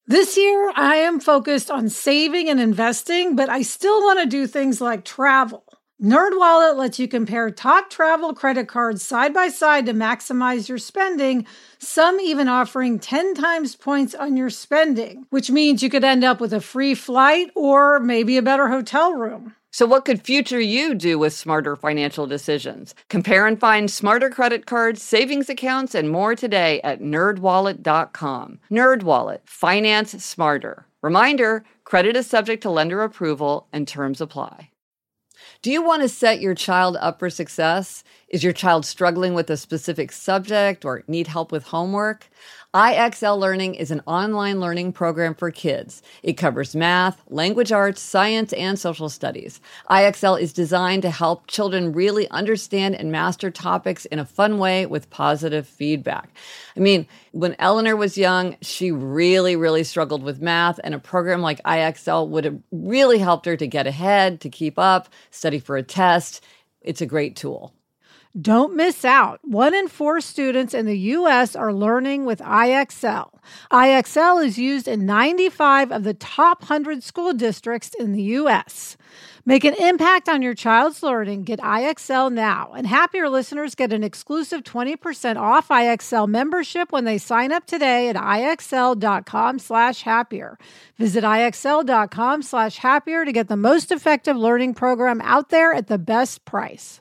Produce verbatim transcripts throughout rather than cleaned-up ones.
This year, I am focused on saving and investing, but I still want to do things like travel. NerdWallet lets you compare top travel credit cards side by side to maximize your spending, some even offering ten times points on your spending, which means you could end up with a free flight or maybe a better hotel room. So what could future you do with smarter financial decisions? Compare and find smarter credit cards, savings accounts, and more today at nerd wallet dot com. NerdWallet. Finance smarter. Reminder, credit is subject to lender approval and terms apply. Do you want to set your child up for success? Is your child struggling with a specific subject or need help with homework? I X L Learning is an online learning program for kids. It covers math, language arts, science, and social studies. I X L is designed to help children really understand and master topics in a fun way with positive feedback. I mean, when Eleanor was young, she really, really struggled with math, and a program like I X L would have really helped her to get ahead, to keep up, study for a test. It's a great tool. Don't miss out. One in four students in the U S are learning with I X L. I X L is used in ninety-five of the top one hundred school districts in the U S. Make an impact on your child's learning. Get I X L now. And Happier listeners get an exclusive twenty percent off I X L membership when they sign up today at IXL.com slash happier. Visit IXL.com slash happier to get the most effective learning program out there at the best price.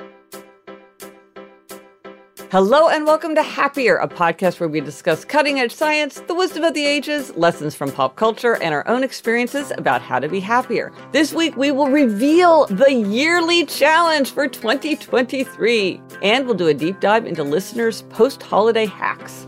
Hello and welcome to Happier, a podcast where we discuss cutting-edge science, the wisdom of the ages, lessons from pop culture, and our own experiences about how to be happier. This week, we will reveal the yearly challenge for twenty twenty-three, and we'll do a deep dive into listeners' post-holiday hacks.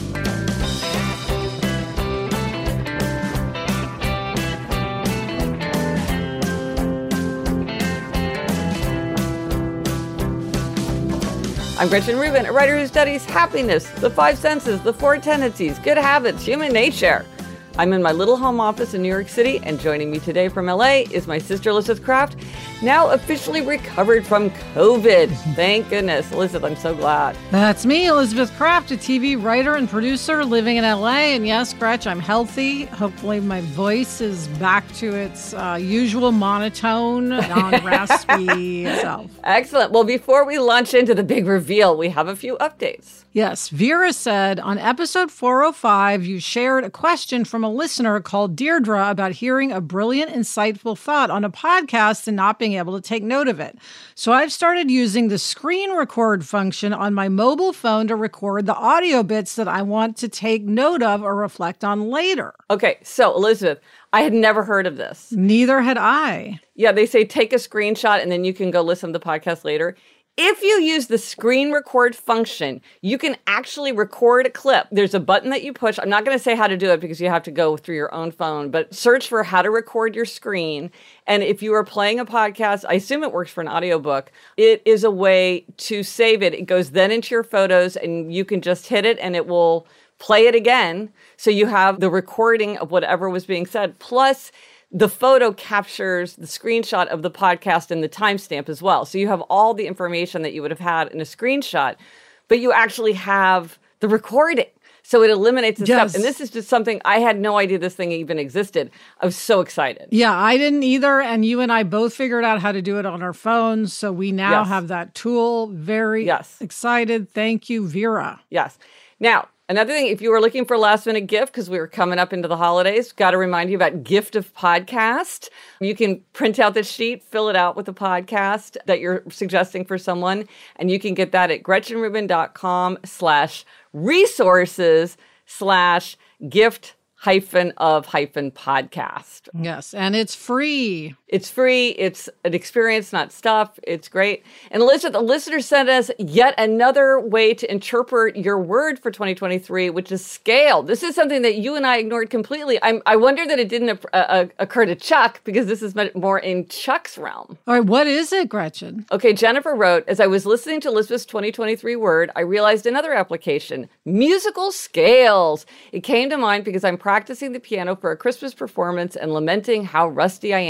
I'm Gretchen Rubin, a writer who studies happiness, the five senses, the four tendencies, good habits, human nature. I'm in my little home office in New York City, and joining me today from L A is my sister Elizabeth Kraft, now officially recovered from COVID. Thank goodness. Elizabeth, I'm so glad. That's me, Elizabeth Kraft, a T V writer and producer living in L A. And yes, Gretch, I'm healthy. Hopefully my voice is back to its uh, usual monotone, non-raspy self. Excellent. Well, before we launch into the big reveal, we have a few updates. Yes, Vera said, on episode four oh five, you shared a question from a listener called Deirdre about hearing a brilliant, insightful thought on a podcast and not being able to take note of it. So I've started using the screen record function on my mobile phone to record the audio bits that I want to take note of or reflect on later. Okay, so Elizabeth, I had never heard of this. Neither had I. Yeah, they say take a screenshot and then you can go listen to the podcast later. If you use the screen record function, you can actually record a clip. There's a button that you push. I'm not going to say how to do it because you have to go through your own phone, but search for how to record your screen. And if you are playing a podcast, I assume it works for an audiobook, it is a way to save it. It goes then into your photos and you can just hit it and it will play it again. So you have the recording of whatever was being said. Plus, the photo captures the screenshot of the podcast and the timestamp as well. So you have all the information that you would have had in a screenshot, but you actually have the recording. So it eliminates the yes. stuff. And this is just something, I had no idea this thing even existed. I was so excited. Yeah, I didn't either. And you and I both figured out how to do it on our phones. So we now yes. have that tool. Very yes. excited. Thank you, Vera. Yes. Now, another thing, if you were looking for a last minute gift, because we were coming up into the holidays, got to remind you about Gift of Podcast. You can print out the sheet, fill it out with the podcast that you're suggesting for someone, and you can get that at gretchenrubin.com slash resources slash gift hyphen of hyphen podcast. Yes, and it's free. It's free. It's an experience, not stuff. It's great. And Elizabeth, the listener sent us yet another way to interpret your word for twenty twenty-three, which is scale. This is something that you and I ignored completely. I'm, I wonder that it didn't uh, uh, occur to Chuck, because this is more in Chuck's realm. All right, what is it, Gretchen? Okay, Jennifer wrote, as I was listening to Elizabeth's twenty twenty-three word, I realized another application, musical scales. It came to mind because I'm practicing the piano for a Christmas performance and lamenting how rusty I am.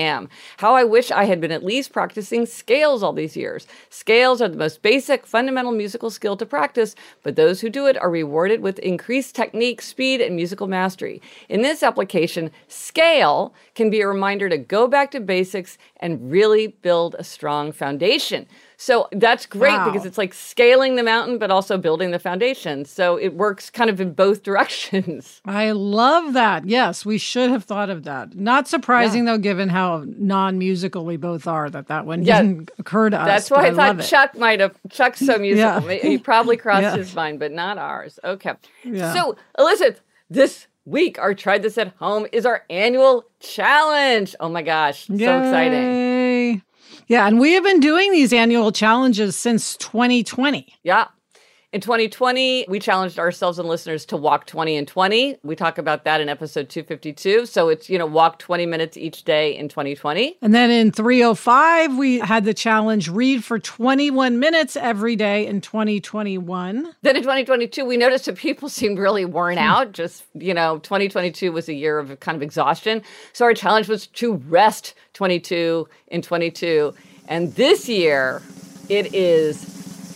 How I wish I had been at least practicing scales all these years. Scales are the most basic, fundamental musical skill to practice, but those who do it are rewarded with increased technique, speed, and musical mastery. In this application, scale can be a reminder to go back to basics and really build a strong foundation. So that's great Wow. because it's like scaling the mountain, but also building the foundation. So it works kind of in both directions. I love that. Yes, we should have thought of that. Not surprising, yeah. though, given how non-musical we both are, that that one yeah. didn't occur to us. That's why I, I thought it. Chuck might have. Chuck's so musical. Yeah. He probably crossed yeah. his mind, but not ours. Okay. Yeah. So, Elizabeth, this week, our Try This at Home is our annual challenge. Oh my gosh. Yay. So exciting. Yeah, and we have been doing these annual challenges since twenty twenty. Yeah. In twenty twenty, we challenged ourselves and listeners to walk twenty and twenty. We talk about that in episode two fifty-two. So it's, you know, walk twenty minutes each day in twenty twenty. And then in three oh five, we had the challenge read for twenty-one minutes every day in twenty twenty-one. Then in twenty twenty-two, we noticed that people seemed really worn out. Just, you know, twenty twenty-two was a year of kind of exhaustion. So our challenge was to rest twenty-two in twenty-two. And this year, it is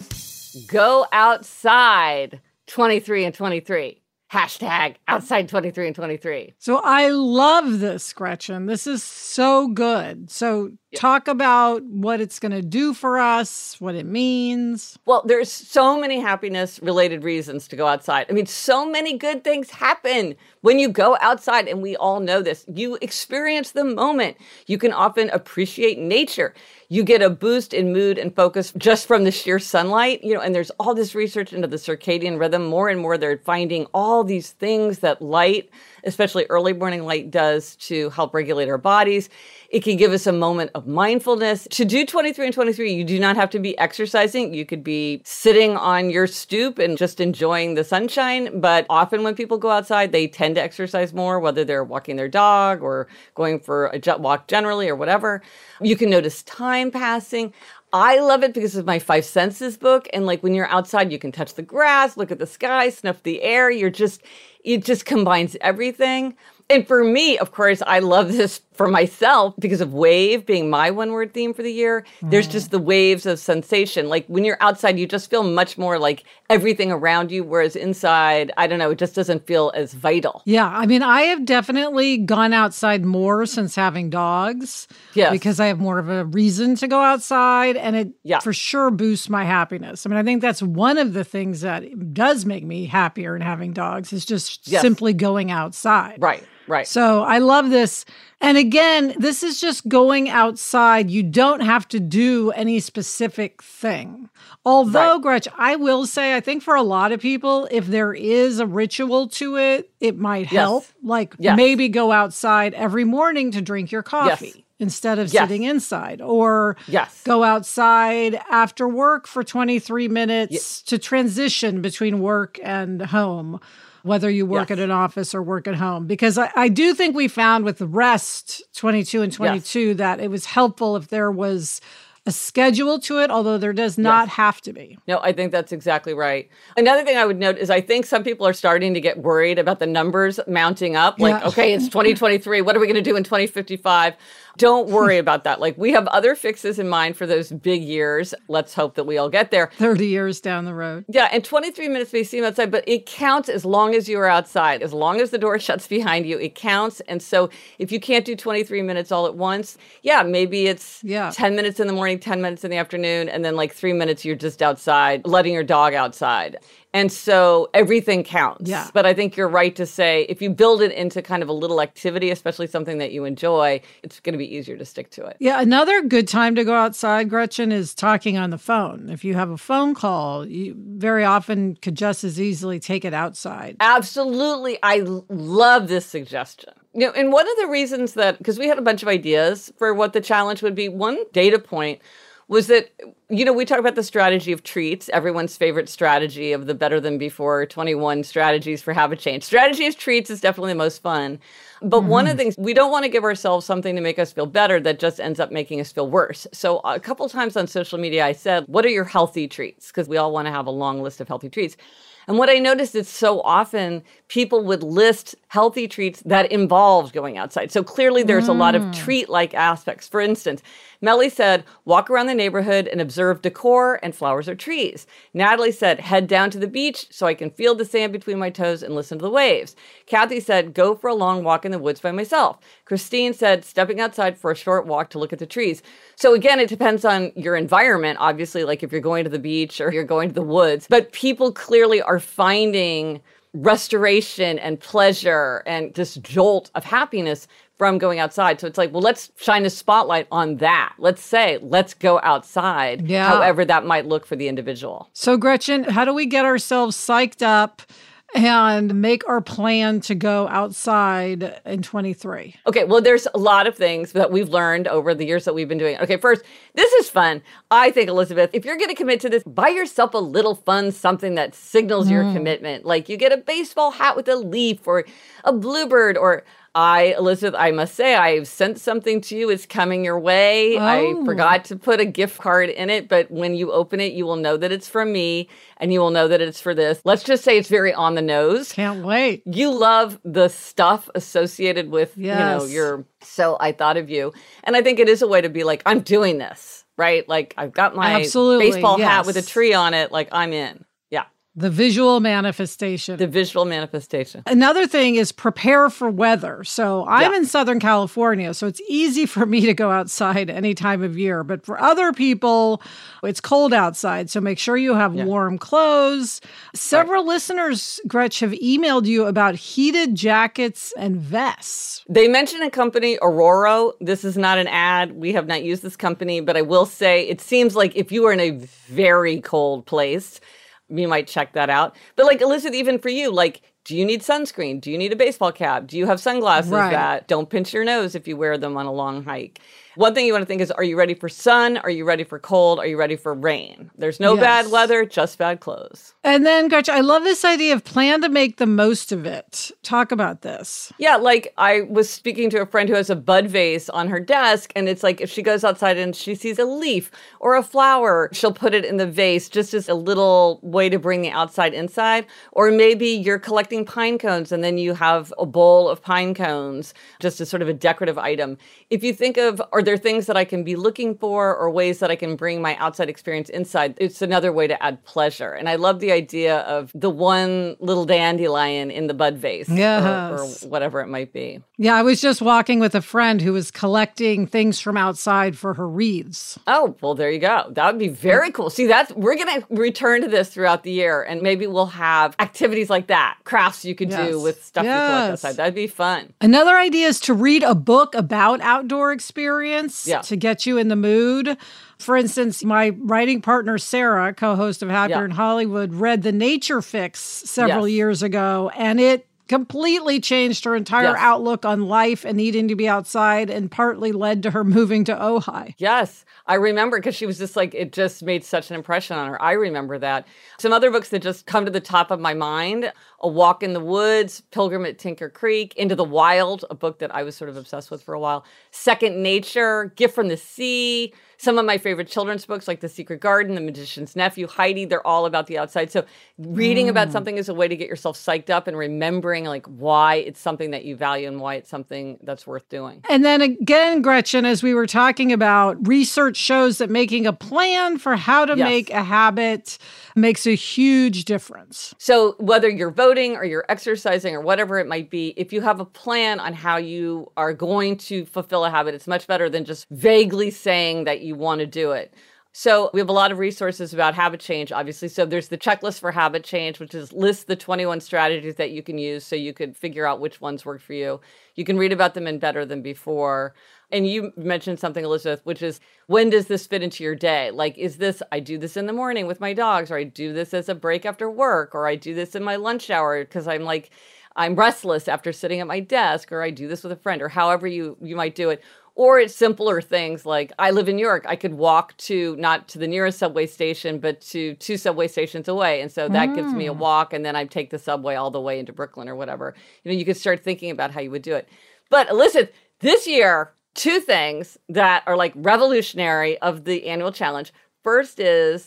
go outside twenty-three and twenty-three. Hashtag outside twenty-three and twenty-three. So I love this, Gretchen. This is so good. So yeah. talk about what it's going to do for us, what it means. Well, there's so many happiness-related reasons to go outside. I mean, so many good things happen when you go outside, and we all know this. You experience the moment. You can often appreciate nature. You get a boost in mood and focus just from the sheer sunlight, you know, and there's all this research into the circadian rhythm. More and more, they're finding all these things that light, especially early morning light, does to help regulate our bodies. It can give us a moment of mindfulness. To do twenty-three and twenty-three, you do not have to be exercising. You could be sitting on your stoop and just enjoying the sunshine. But often when people go outside, they tend to exercise more, whether they're walking their dog or going for a jet walk generally or whatever. You can notice time passing. I love it because of my Five Senses book. And like when you're outside, you can touch the grass, look at the sky, snuff the air. You're just, it just combines everything. And for me, of course, I love this for myself because of wave being my one-word theme for the year. Mm. There's just the waves of sensation. Like when you're outside, you just feel much more like everything around you, whereas inside, I don't know, it just doesn't feel as vital. Yeah, I mean, I have definitely gone outside more since having dogs. Yes. Because I have more of a reason to go outside, and it yeah. for sure boosts my happiness. I mean, I think that's one of the things that does make me happier in having dogs is just yes. simply going outside. Right. Right. So I love this. And again, this is just going outside. You don't have to do any specific thing. Although, right. Gretch, I will say, I think for a lot of people, if there is a ritual to it, it might help. Yes. Like yes. maybe go outside every morning to drink your coffee. Yes. Instead of yes. sitting inside, or yes. go outside after work for twenty-three minutes yes. to transition between work and home, whether you work yes. at an office or work at home. Because I, I do think we found with the rest twenty-two and twenty-two yes. that it was helpful if there was a schedule to it, although there does not yes. have to be. No, I think that's exactly right. Another thing I would note is I think some people are starting to get worried about the numbers mounting up. Like, yeah. okay, it's twenty twenty-three. What are we going to do in twenty fifty-five? Don't worry about that. Like, we have other fixes in mind for those big years. Let's hope that we all get there. thirty years down the road. Yeah, and twenty-three minutes may seem outside, but it counts as long as you are outside. As long as the door shuts behind you, it counts. And so if you can't do twenty-three minutes all at once, yeah, maybe it's yeah. ten minutes in the morning, ten minutes in the afternoon, and then like three minutes you're just outside, letting your dog outside. And so everything counts. Yeah. But I think you're right to say if you build it into kind of a little activity, especially something that you enjoy, it's going to be easier to stick to it. Yeah. Another good time to go outside, Gretchen, is talking on the phone. If you have a phone call, you very often could just as easily take it outside. Absolutely. I l- love this suggestion. You know, and one of the reasons that, because we had a bunch of ideas for what the challenge would be, one data point was that, you know, we talk about the strategy of treats, everyone's favorite strategy of the better than before twenty-one strategies for habit change. Strategy of treats is definitely the most fun. But mm-hmm. one of the things, we don't want to give ourselves something to make us feel better that just ends up making us feel worse. So a couple times on social media, I said, what are your healthy treats? Because we all want to have a long list of healthy treats. And what I noticed is so often people would list healthy treats that involved going outside. So clearly there's mm. a lot of treat-like aspects. For instance, Melly said, walk around the neighborhood and observe decor and flowers or trees. Natalie said, head down to the beach so I can feel the sand between my toes and listen to the waves. Kathy said, go for a long walk in the woods by myself. Christine said, stepping outside for a short walk to look at the trees. So again, it depends on your environment, obviously, like if you're going to the beach or you're going to the woods. But people clearly are finding restoration and pleasure and this jolt of happiness from going outside. So it's like, well, let's shine a spotlight on that. Let's say, let's go outside, yeah. however that might look for the individual. So Gretchen, how do we get ourselves psyched up and make our plan to go outside in twenty-three? Okay, well, there's a lot of things that we've learned over the years that we've been doing. Okay, first, this is fun. I think, Elizabeth, if you're going to commit to this, buy yourself a little fun something that signals mm. your commitment. Like you get a baseball hat with a leaf or a bluebird or... I, Elizabeth, I must say, I've sent something to you. It's coming your way. Oh. I forgot to put a gift card in it, but when you open it, you will know that it's from me and you will know that it's for this. Let's just say it's very on the nose. Can't wait. You love the stuff associated with, yes. you know, your, so I thought of you. And I think it is a way to be like, I'm doing this, right? Like I've got my Absolutely, baseball yes. hat with a tree on it. Like I'm in. The visual manifestation. The visual manifestation. Another thing is prepare for weather. So I'm yeah. in Southern California, so it's easy for me to go outside any time of year. But for other people, it's cold outside. So make sure you have yeah. warm clothes. Several right. listeners, Gretch, have emailed you about heated jackets and vests. They mentioned a company, Aurora. This is not an ad. We have not used this company, but I will say it seems like if you are in a very cold place, you might check that out. But like, Elizabeth, even for you, like, do you need sunscreen? Do you need a baseball cap? Do you have sunglasses right. that don't pinch your nose if you wear them on a long hike? One thing you want to think is, are you ready for sun? Are you ready for cold? Are you ready for rain? There's no yes. bad weather, just bad clothes. And then, Gretchen, I love this idea of plan to make the most of it. Talk about this. Yeah, like I was speaking to a friend who has a bud vase on her desk, and it's like if she goes outside and she sees a leaf or a flower, she'll put it in the vase just as a little way to bring the outside inside. Or maybe you're collecting pine cones and then you have a bowl of pine cones just as sort of a decorative item. If you think of, are there things that I can be looking for or ways that I can bring my outside experience inside? It's another way to add pleasure. And I love the idea of the one little dandelion in the bud vase yes. or, or whatever it might be. Yeah, I was just walking with a friend who was collecting things from outside for her wreaths. Oh, well, there you go. That would be very cool. See, that's we're going to return to this throughout the year, and maybe we'll have activities like that, crafts you could yes. do with stuff yes. you collect outside. That'd be fun. Another idea is to read a book about outdoor experience yeah. to get you in the mood. For instance, my writing partner, Sarah, co-host of Happier yeah. in Hollywood, read The Nature Fix several yes. years ago, and it completely changed her entire yes. outlook on life and needing to be outside, and partly led to her moving to Ojai. Yes, I remember, because she was just like, it just made such an impression on her. I remember that. Some other books that just come to the top of my mind: A Walk in the Woods, Pilgrim at Tinker Creek, Into the Wild, a book that I was sort of obsessed with for a while, Second Nature, Gift from the Sea. Some of my favorite children's books, like The Secret Garden, The Magician's Nephew, Heidi, they're all about the outside. So reading mm. about something is a way to get yourself psyched up and remembering like why it's something that you value and why it's something that's worth doing. And then again, Gretchen, as we were talking about, research shows that making a plan for how to yes. make a habit makes a huge difference. So whether you're voting or you're exercising or whatever it might be, if you have a plan on how you are going to fulfill a habit, it's much better than just vaguely saying that you want to do it. So we have a lot of resources about habit change, obviously. So there's the checklist for habit change, which is list the twenty-one strategies that you can use so you could figure out which ones work for you. You can read about them in Better Than Before. And you mentioned something, Elizabeth, which is, when does this fit into your day? Like, is this, I do this in the morning with my dogs, or I do this as a break after work, or I do this in my lunch hour because I'm like, I'm restless after sitting at my desk, or I do this with a friend, or however you, you might do it. Or it's simpler things like, I live in New York. I could walk to, not to the nearest subway station, but to two subway stations away. And so that mm. gives me a walk, and then I take the subway all the way into Brooklyn or whatever. You know, you could start thinking about how you would do it. But Elizabeth, this year, two things that are like revolutionary of the annual challenge. First is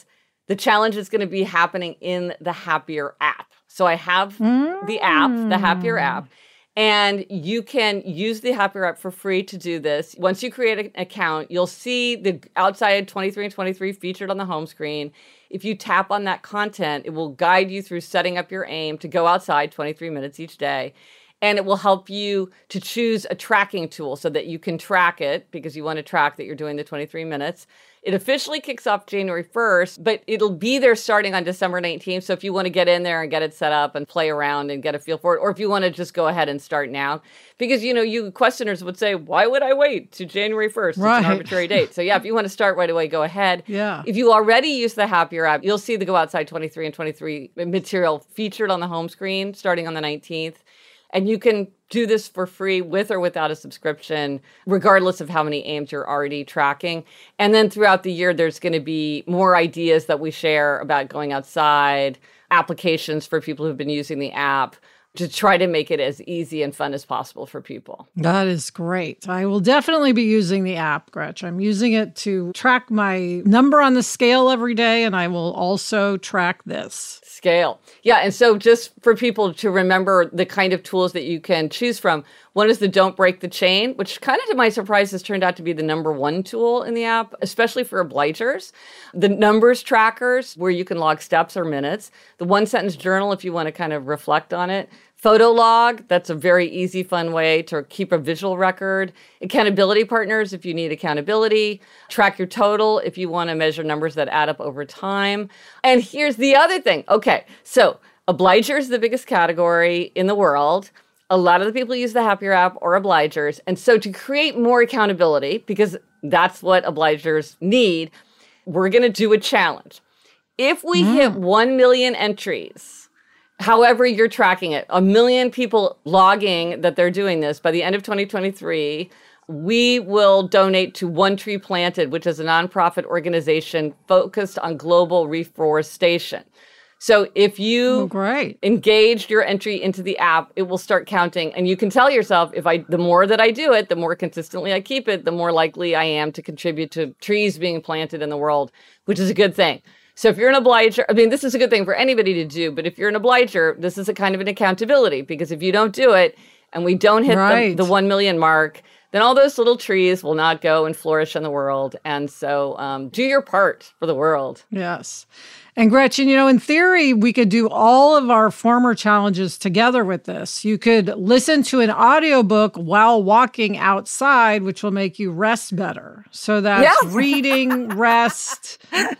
The challenge is going to be happening in the Happier app. So I have Mm. the app, the Happier app, and you can use the Happier app for free to do this. Once you create an account, you'll see the outside twenty-three and twenty-three featured on the home screen. If you tap on that content, it will guide you through setting up your aim to go outside twenty-three minutes each day. And it will help you to choose a tracking tool so that you can track it because you want to track that you're doing the twenty-three minutes. It officially kicks off January first, but it'll be there starting on December nineteenth. So if you want to get in there and get it set up and play around and get a feel for it, or if you want to just go ahead and start now, because, you know, you questioners would say, why would I wait to January first? Right. It's an arbitrary date. So yeah, if you want to start right away, go ahead. Yeah. If you already use the Happier app, you'll see the Go Outside twenty-three and twenty-three material featured on the home screen starting on the nineteenth. And you can do this for free with or without a subscription, regardless of how many aims you're already tracking. And then throughout the year, there's going to be more ideas that we share about going outside, applications for people who've been using the app, to try to make it as easy and fun as possible for people. That is great. I will definitely be using the app, Gretch. I'm using it to track my number on the scale every day, and I will also track this. Scale. Yeah, and so just for people to remember the kind of tools that you can choose from, one is the Don't Break the Chain, which kind of to my surprise has turned out to be the number one tool in the app, especially for obligers. The numbers trackers, where you can log steps or minutes. The one sentence journal, if you want to kind of reflect on it. Photo log, that's a very easy, fun way to keep a visual record. Accountability partners, if you need accountability. Track your total, if you want to measure numbers that add up over time. And here's the other thing. Okay, so obliger is the biggest category in the world. A lot of the people use the Happier app or obligers. And so to create more accountability, because that's what obligers need, we're going to do a challenge. If we mm. hit one million entries, however you're tracking it, a million people logging that they're doing this by the end of twenty twenty-three, we will donate to One Tree Planted, which is a nonprofit organization focused on global reforestation. So if you oh, great. engaged your entry into the app, it will start counting. And you can tell yourself, if I, the more that I do it, the more consistently I keep it, the more likely I am to contribute to trees being planted in the world, which is a good thing. So if you're an obliger, I mean, this is a good thing for anybody to do, but if you're an obliger, this is a kind of an accountability, because if you don't do it and we don't hit right. the, the one million mark, then all those little trees will not go and flourish in the world. And so um, do your part for the world. Yes. And Gretchen, you know, in theory, we could do all of our former challenges together with this. You could listen to an audiobook while walking outside, which will make you rest better. So that's yeah. reading, rest,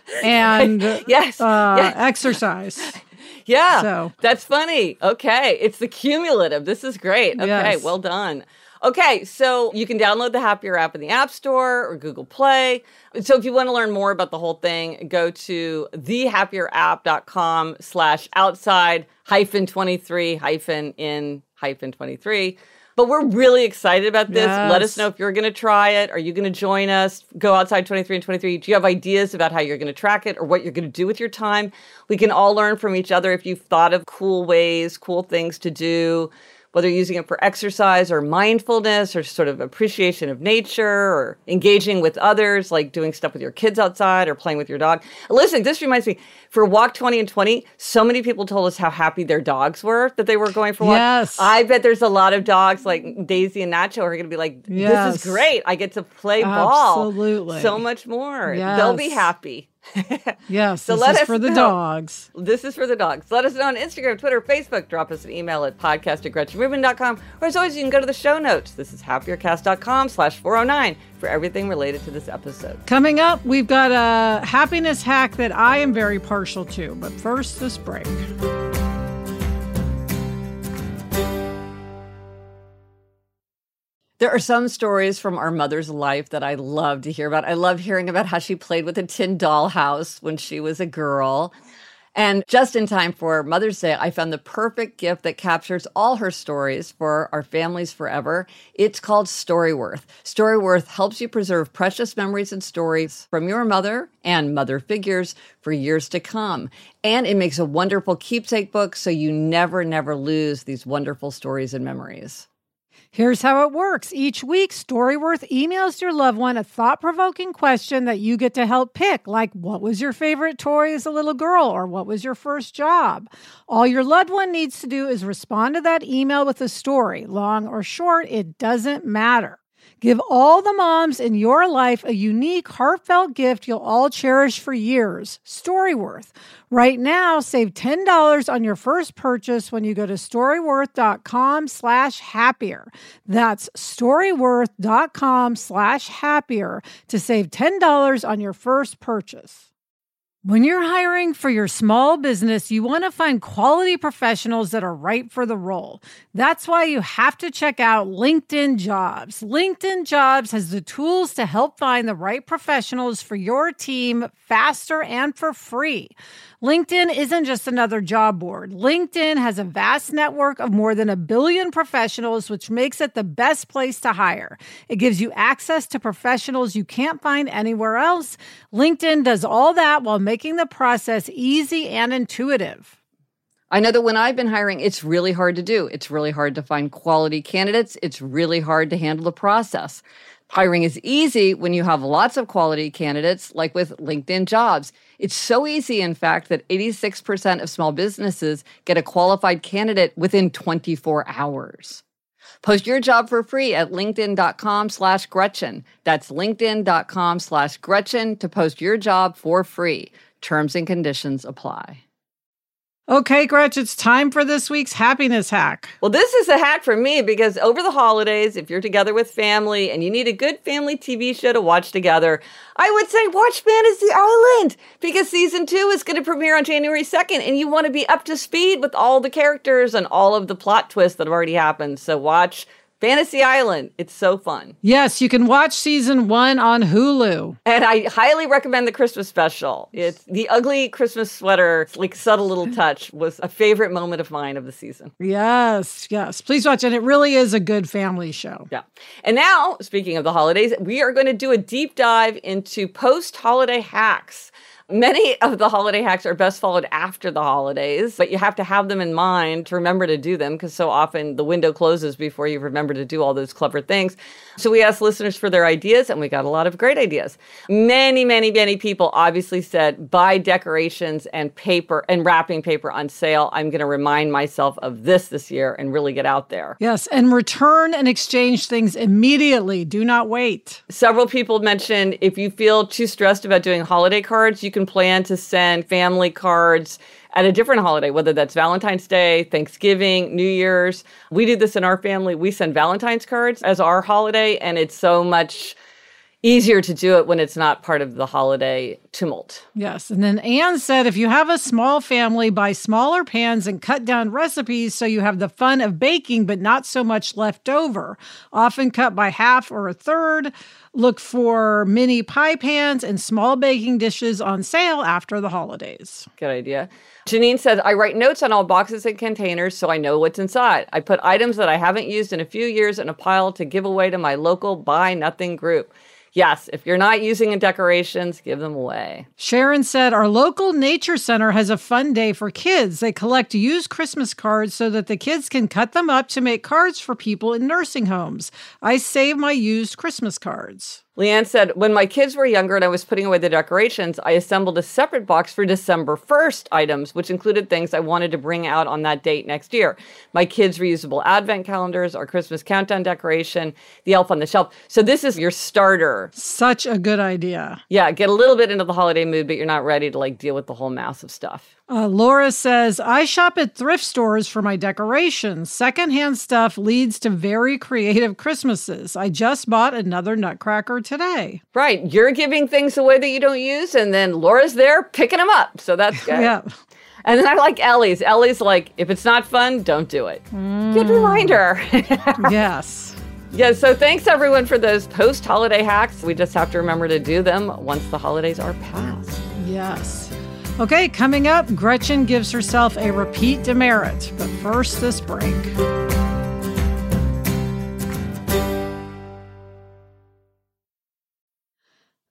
and yes. Uh, yes. exercise. Yeah, so. That's funny. Okay, it's the cumulative. This is great. Okay, yes. Well done. Okay, so you can download the Happier app in the App Store or Google Play. So if you want to learn more about the whole thing, go to thehappieраpp.com slash outside hyphen 23 hyphen in hyphen 23. But we're really excited about this. Yes. Let us know if you're going to try it. Are you going to join us? Go outside twenty-three and twenty-three. Do you have ideas about how you're going to track it or what you're going to do with your time? We can all learn from each other if you've thought of cool ways, cool things to do, whether you're using it for exercise or mindfulness or sort of appreciation of nature or engaging with others, like doing stuff with your kids outside or playing with your dog. Listen, this reminds me, for Walk twenty and twenty, so many people told us how happy their dogs were that they were going for walks. Yes. I bet there's a lot of dogs like Daisy and Nacho who are going to be like, this yes. is great. I get to play ball. Absolutely. So much more. Yes. They'll be happy. Yes, so this let is us for the know. dogs. This is for the dogs. Let us know on Instagram, Twitter, Facebook. Drop us an email at podcast at gretchen rubin dot com. Or as always, you can go to the show notes. This is happiercast.com slash 409 for everything related to this episode. Coming up, we've got a happiness hack that I am very partial to. But first, this break. There are some stories from our mother's life that I love to hear about. I love hearing about how she played with a tin dollhouse when she was a girl. And just in time for Mother's Day, I found the perfect gift that captures all her stories for our families forever. It's called Storyworth. Storyworth helps you preserve precious memories and stories from your mother and mother figures for years to come. And it makes a wonderful keepsake book so you never, never lose these wonderful stories and memories. Here's how it works. Each week, Storyworth emails your loved one a thought-provoking question that you get to help pick, like what was your favorite toy as a little girl, or what was your first job? All your loved one needs to do is respond to that email with a story. Long or short, it doesn't matter. Give all the moms in your life a unique, heartfelt gift you'll all cherish for years. Storyworth. Right now, save ten dollars on your first purchase when you go to storyworth.com slash happier. That's storyworth.com slash happier to save ten dollars on your first purchase. When you're hiring for your small business, you want to find quality professionals that are right for the role. That's why you have to check out LinkedIn Jobs. LinkedIn Jobs has the tools to help find the right professionals for your team faster and for free. LinkedIn isn't just another job board. LinkedIn has a vast network of more than a billion professionals, which makes it the best place to hire. It gives you access to professionals you can't find anywhere else. LinkedIn does all that while making the process easy and intuitive. I know that when I've been hiring, it's really hard to do. It's really hard to find quality candidates. It's really hard to handle the process. Hiring is easy when you have lots of quality candidates, like with LinkedIn Jobs. It's so easy, in fact, that eighty-six percent of small businesses get a qualified candidate within twenty-four hours. Post your job for free at linkedin.com slash Gretchen. That's linkedin.com slash Gretchen to post your job for free. Terms and conditions apply. Okay, Gretch, it's time for this week's happiness hack. Well, this is a hack for me because over the holidays, if you're together with family and you need a good family T V show to watch together, I would say watch Fantasy Island because season two is going to premiere on January second and you want to be up to speed with all the characters and all of the plot twists that have already happened. So watch Fantasy Island. It's so fun. Yes, you can watch season one on Hulu. And I highly recommend the Christmas special. It's the ugly Christmas sweater, like subtle little touch, was a favorite moment of mine of the season. Yes, yes. Please watch it. It really is a good family show. Yeah. And now, speaking of the holidays, we are going to do a deep dive into post-holiday hacks. Many of the holiday hacks are best followed after the holidays, but you have to have them in mind to remember to do them because so often the window closes before you remember to do all those clever things. So we asked listeners for their ideas, and we got a lot of great ideas. Many, many, many people obviously said, buy decorations and paper and wrapping paper on sale. I'm going to remind myself of this this year and really get out there. Yes, and return and exchange things immediately. Do not wait. Several people mentioned if you feel too stressed about doing holiday cards, you can plan to send family cards at a different holiday, whether that's Valentine's Day, Thanksgiving, New Year's. We do this in our family. We send Valentine's cards as our holiday, and it's so much easier to do it when it's not part of the holiday tumult. Yes. And then Anne said, if you have a small family, buy smaller pans and cut down recipes so you have the fun of baking, but not so much left over. Often cut by half or a third. Look for mini pie pans and small baking dishes on sale after the holidays. Good idea. Janine says, I write notes on all boxes and containers so I know what's inside. I put items that I haven't used in a few years in a pile to give away to my local Buy Nothing group. Yes, if you're not using decorations, give them away. Sharon said, our local nature center has a fun day for kids. They collect used Christmas cards so that the kids can cut them up to make cards for people in nursing homes. I save my used Christmas cards. Leanne said, when my kids were younger and I was putting away the decorations, I assembled a separate box for December first items, which included things I wanted to bring out on that date next year. My kids' reusable advent calendars, our Christmas countdown decoration, the elf on the shelf. So this is your starter. Such a good idea. Yeah, get a little bit into the holiday mood, but you're not ready to like deal with the whole mass of stuff. Uh, Laura says, I shop at thrift stores for my decorations. Secondhand stuff leads to very creative Christmases. I just bought another Nutcracker today. Right. You're giving things away that you don't use, and then Laura's there picking them up. So that's good. Yeah. And then I like Ellie's. Ellie's like, if it's not fun, don't do it. Mm. Good reminder. Yes. Yeah, so thanks everyone for those post-holiday hacks. We just have to remember to do them once the holidays are past. Yes. Okay, coming up, Gretchen gives herself a repeat demerit. But first, this break.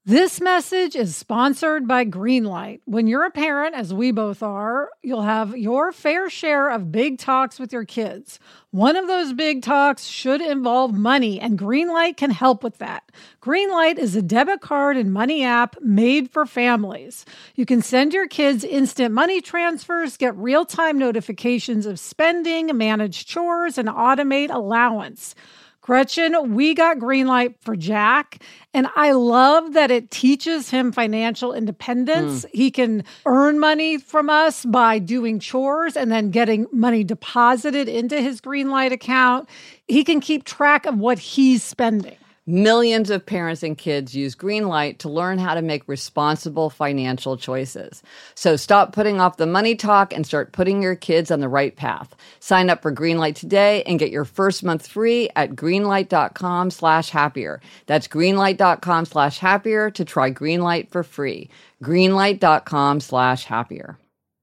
This message is sponsored by Greenlight. When you're a parent, as we both are, you'll have your fair share of big talks with your kids. One of those big talks should involve money, and Greenlight can help with that. Greenlight is a debit card and money app made for families. You can send your kids instant money transfers, get real-time notifications of spending, manage chores, and automate allowance. Gretchen, we got Greenlight for Jack, and I love that it teaches him financial independence. Mm. He can earn money from us by doing chores and then getting money deposited into his Greenlight account. He can keep track of what he's spending. Millions of parents and kids use Greenlight to learn how to make responsible financial choices. So stop putting off the money talk and start putting your kids on the right path. Sign up for Greenlight today and get your first month free at greenlight.com slash happier. That's greenlight.com slash happier to try Greenlight for free. Greenlight.com slash happier.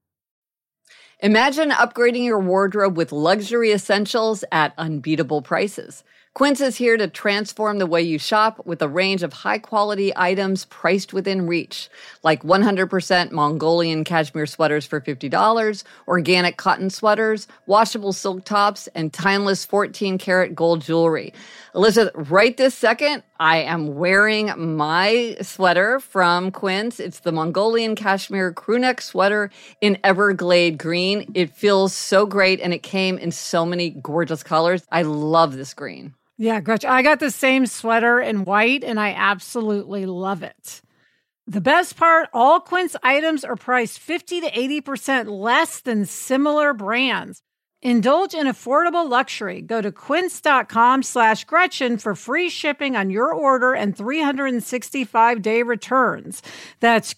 Imagine upgrading your wardrobe with luxury essentials at unbeatable prices. Quince is here to transform the way you shop with a range of high-quality items priced within reach, like one hundred percent Mongolian cashmere sweaters for fifty dollars, organic cotton sweaters, washable silk tops, and timeless fourteen karat gold jewelry. Elizabeth, right this second, I am wearing my sweater from Quince. It's the Mongolian cashmere crewneck sweater in Everglade green. It feels so great, and it came in so many gorgeous colors. I love this green. Yeah, Gretchen, I got the same sweater in white, and I absolutely love it. The best part, all Quince items are priced fifty to eighty percent less than similar brands. Indulge in affordable luxury. Go to quince.com slash Gretchen for free shipping on your order and three hundred sixty-five day returns. That's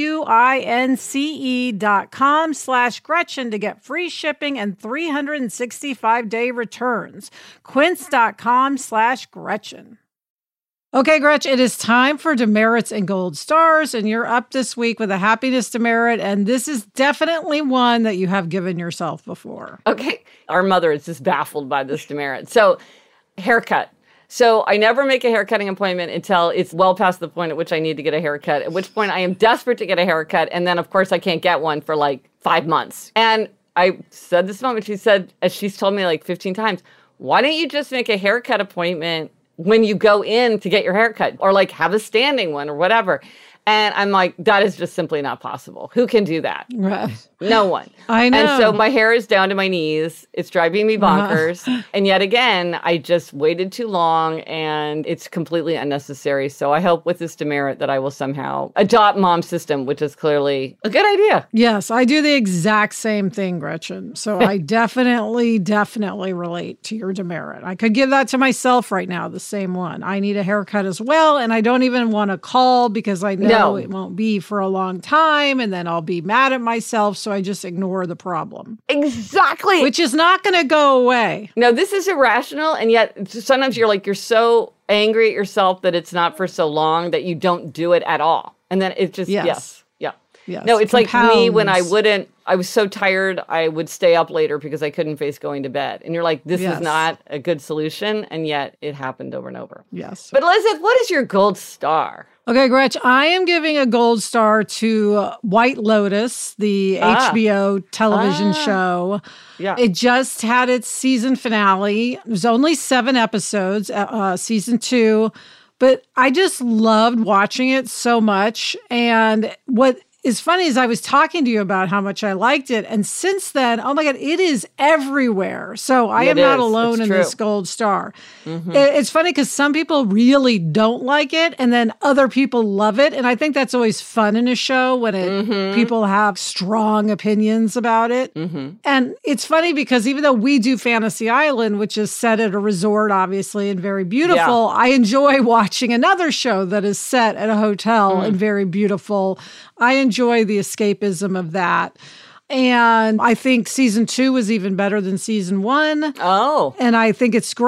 Q-U-I-N-C-E dot com slash Gretchen to get free shipping and three hundred sixty-five day returns. Quince.com slash Gretchen. Okay, Gretchen, it is time for demerits and gold stars, and you're up this week with a happiness demerit, and this is definitely one that you have given yourself before. Okay. Our mother is just baffled by this demerit. So, haircut. So I never make a haircutting appointment until it's well past the point at which I need to get a haircut, at which point I am desperate to get a haircut, and then, of course, I can't get one for like five months. And I said this moment, she said, as she's told me like fifteen times, why don't you just make a haircut appointment when you go in to get your haircut, or like have a standing one or whatever? And I'm like, that is just simply not possible. Who can do that? Right. No one. I know. And so my hair is down to my knees. It's driving me bonkers. Uh-huh. And yet again, I just waited too long, and it's completely unnecessary. So I hope with this demerit that I will somehow adopt mom's system, which is clearly a good idea. Yes, I do the exact same thing, Gretchen. So I definitely, definitely relate to your demerit. I could give that to myself right now, the same one. I need a haircut as well, and I don't even want to call because I know no. it won't be for a long time, and then I'll be mad at myself, so I just ignore the problem. Exactly. Which is not going to go away. No, this is irrational, and yet sometimes you're like, you're so angry at yourself that it's not for so long that you don't do it at all. And then it just, yes. yes. Yeah. Yes. No, it's Compounds. Like me when I wouldn't, I was so tired, I would stay up later because I couldn't face going to bed. And you're like, this yes. is not a good solution. And yet it happened over and over. Yes. But Elizabeth, what is your gold star? Okay, Gretch, I am giving a gold star to White Lotus, the ah. H B O television ah. show. Yeah. It just had its season finale. It was only seven episodes, uh, season two. But I just loved watching it so much. And what is funny is I was talking to you about how much I liked it. And since then, oh my God, it is everywhere. So I it am is. not alone it's in true. this gold star. Mm-hmm. It, it's funny because some people really don't like it and then other people love it. And I think that's always fun in a show when it, mm-hmm. people have strong opinions about it. Mm-hmm. And it's funny because even though we do Fantasy Island, which is set at a resort, obviously, and very beautiful, yeah. I enjoy watching another show that is set at a hotel mm. and very beautiful. I enjoy the escapism of that. And I think season two was even better than season one. Oh. And I think it's great.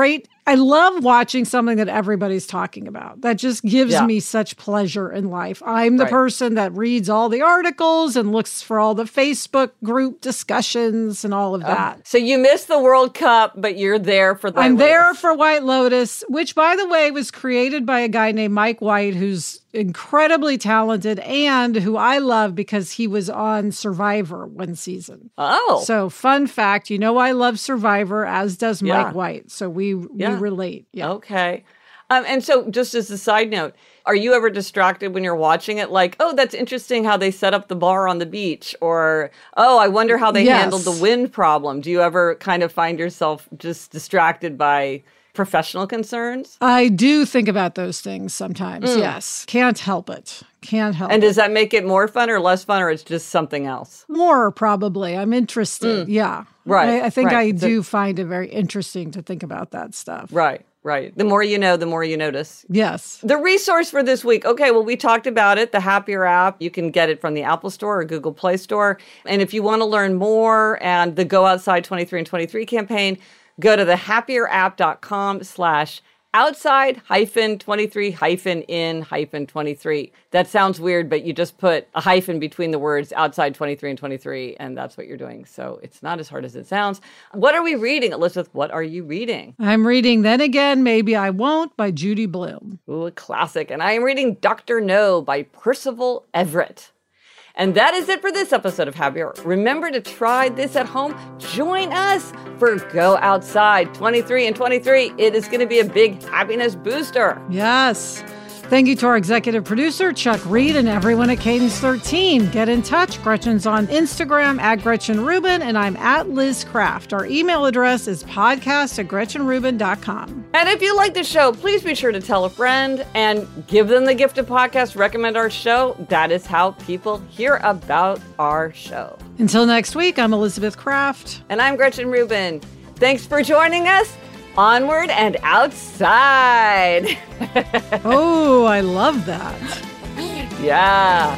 I love watching something that everybody's talking about. That just gives Yeah. me such pleasure in life. I'm the Right. person that reads all the articles and looks for all the Facebook group discussions and all of that. Uh, so you missed the World Cup, but you're there for the I'm White there Lotus. for White Lotus, which, by the way, was created by a guy named Mike White, who's incredibly talented and who I love because he was on Survivor one season. Oh. So, fun fact, you know, I love Survivor, as does Yeah. Mike White. So we, Yeah. we relate. Yeah. Okay. Um, and so just as a side note, are you ever distracted when you're watching it? Like, oh, that's interesting how they set up the bar on the beach. Or, oh, I wonder how they Yes. handled the wind problem. Do you ever kind of find yourself just distracted by professional concerns? I do think about those things sometimes. Mm. Yes. Can't help it. Can't help And it. does that make it more fun or less fun, or it's just something else? More, probably. I'm interested. Yeah. Right, I, I think right. I It's a- do find it very interesting to think about that stuff. Right, right. The more you know, the more you notice. Yes. The resource for this week. Okay, well, we talked about it, the Happier app. You can get it from the Apple Store or Google Play Store. And if you want to learn more and the Go Outside twenty-three and twenty-three campaign, go to the happier app dot com slash outside hyphen 23 hyphen in hyphen 23. That sounds weird, but you just put a hyphen between the words outside twenty-three and twenty-three, and that's what you're doing. So it's not as hard as it sounds. What are we reading? Elizabeth, what are you reading? I'm reading Then Again, Maybe I Won't by Judy Blume. Ooh, a classic. And I am reading Doctor No by Percival Everett. And that is it for this episode of Happier. Remember to try this at home. Join us for Go Outside twenty-three and twenty-three. It is going to be a big happiness booster. Yes. Thank you to our executive producer, Chuck Reed, and everyone at Cadence thirteen. Get in touch. Gretchen's on Instagram at Gretchen Rubin, and I'm at Liz Craft. Our email address is podcast at gretchen rubin dot com. And if you like the show, please be sure to tell a friend and give them the gift of podcast. Recommend our show. That is how people hear about our show. Until next week, I'm Elizabeth Craft. And I'm Gretchen Rubin. Thanks for joining us. Onward and outside. Oh, I love that. Yeah.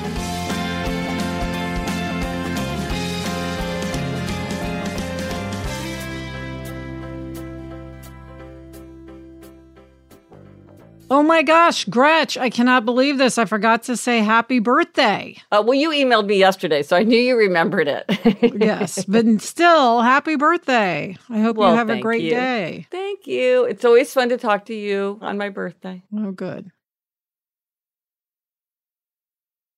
Oh my gosh, Gretch, I cannot believe this. I forgot to say happy birthday. Uh, well, you emailed me yesterday, so I knew you remembered it. Yes, but still, happy birthday. I hope Well, you have a thank great you. day. Thank you. It's always fun to talk to you on my birthday. Oh, good.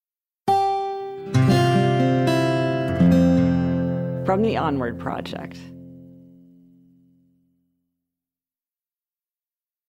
From the Onward Project.